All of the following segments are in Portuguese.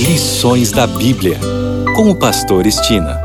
Lições da Bíblia, com o pastor Estina.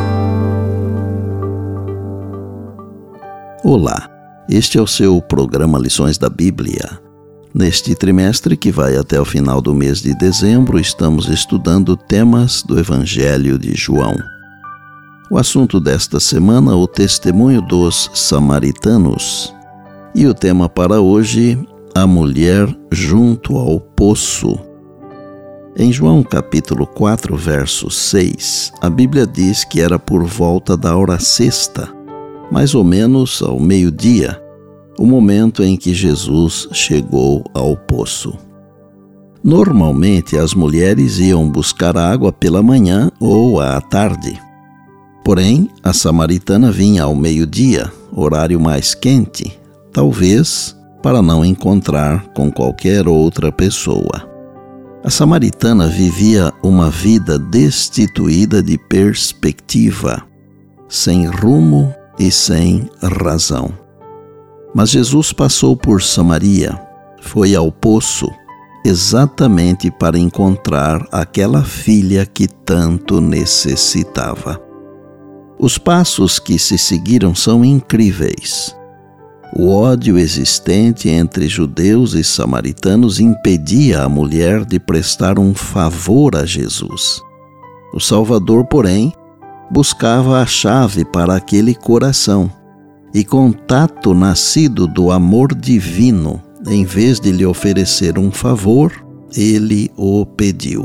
Olá, este é o seu programa Lições da Bíblia. Neste trimestre, que vai até o final do mês de dezembro, estamos estudando temas do Evangelho de João. O assunto desta semana, o testemunho dos samaritanos. E o tema para hoje, a mulher junto ao poço. Em João capítulo 4, verso 6, a Bíblia diz que era por volta da hora sexta, mais ou menos ao meio-dia, o momento em que Jesus chegou ao poço. Normalmente as mulheres iam buscar água pela manhã ou à tarde. Porém, a samaritana vinha ao meio-dia, horário mais quente, talvez para não encontrar com qualquer outra pessoa. A samaritana vivia uma vida destituída de perspectiva, sem rumo e sem razão. Mas Jesus passou por Samaria, foi ao poço, exatamente para encontrar aquela filha que tanto necessitava. Os passos que se seguiram são incríveis. O ódio existente entre judeus e samaritanos impedia a mulher de prestar um favor a Jesus. O Salvador, porém, buscava a chave para aquele coração e, contato nascido do amor divino, em vez de lhe oferecer um favor, ele o pediu.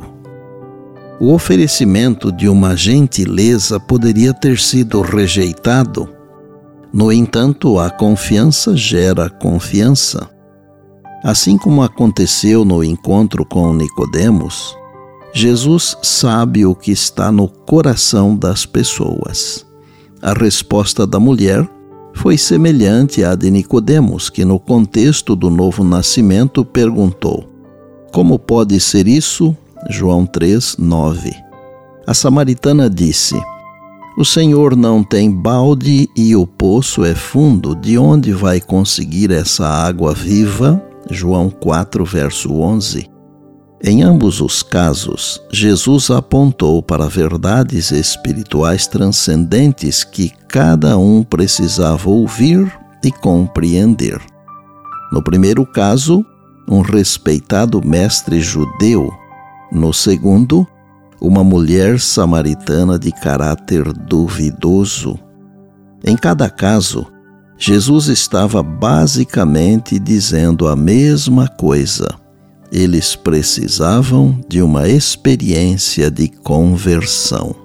O oferecimento de uma gentileza poderia ter sido rejeitado. No entanto, a confiança gera confiança. Assim como aconteceu no encontro com Nicodemos, Jesus sabe o que está no coração das pessoas. A resposta da mulher foi semelhante à de Nicodemos, que no contexto do novo nascimento perguntou: "Como pode ser isso?" João 3, 9. A samaritana disse: "O Senhor não tem balde e o poço é fundo, de onde vai conseguir essa água viva?" João 4, verso 11. Em ambos os casos, Jesus apontou para verdades espirituais transcendentes que cada um precisava ouvir e compreender. No primeiro caso, um respeitado mestre judeu. No segundo, uma mulher samaritana de caráter duvidoso. Em cada caso, Jesus estava basicamente dizendo a mesma coisa. Eles precisavam de uma experiência de conversão.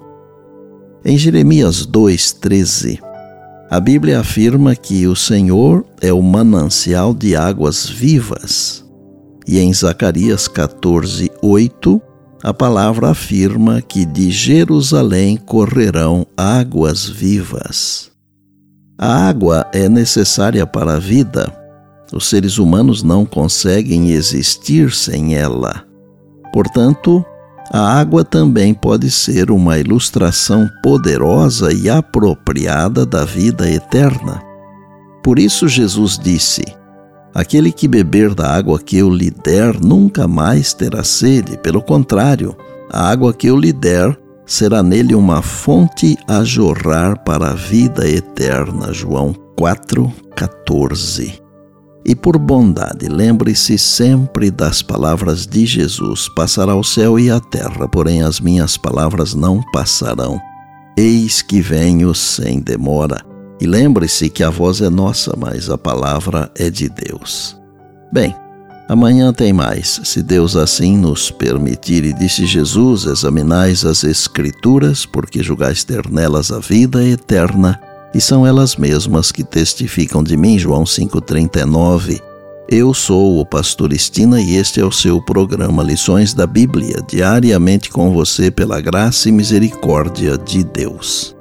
Em Jeremias 2,13, a Bíblia afirma que o Senhor é o manancial de águas vivas. E em Zacarias 14:8, a palavra afirma que de Jerusalém correrão águas vivas. A água é necessária para a vida. Os seres humanos não conseguem existir sem ela. Portanto, a água também pode ser uma ilustração poderosa e apropriada da vida eterna. Por isso Jesus disse: "Aquele que beber da água que eu lhe der nunca mais terá sede. Pelo contrário, a água que eu lhe der será nele uma fonte a jorrar para a vida eterna." João 4,14. E por bondade, lembre-se sempre das palavras de Jesus: "Passará o céu e a terra, porém as minhas palavras não passarão. Eis que venho sem demora." E lembre-se que a voz é nossa, mas a palavra é de Deus. Bem, amanhã tem mais, se Deus assim nos permitir. E disse Jesus: "Examinais as Escrituras, porque julgais ter nelas a vida eterna, e são elas mesmas que testificam de mim." João 5,39. Eu sou o pastor Estina e este é o seu programa Lições da Bíblia, diariamente com você pela graça e misericórdia de Deus.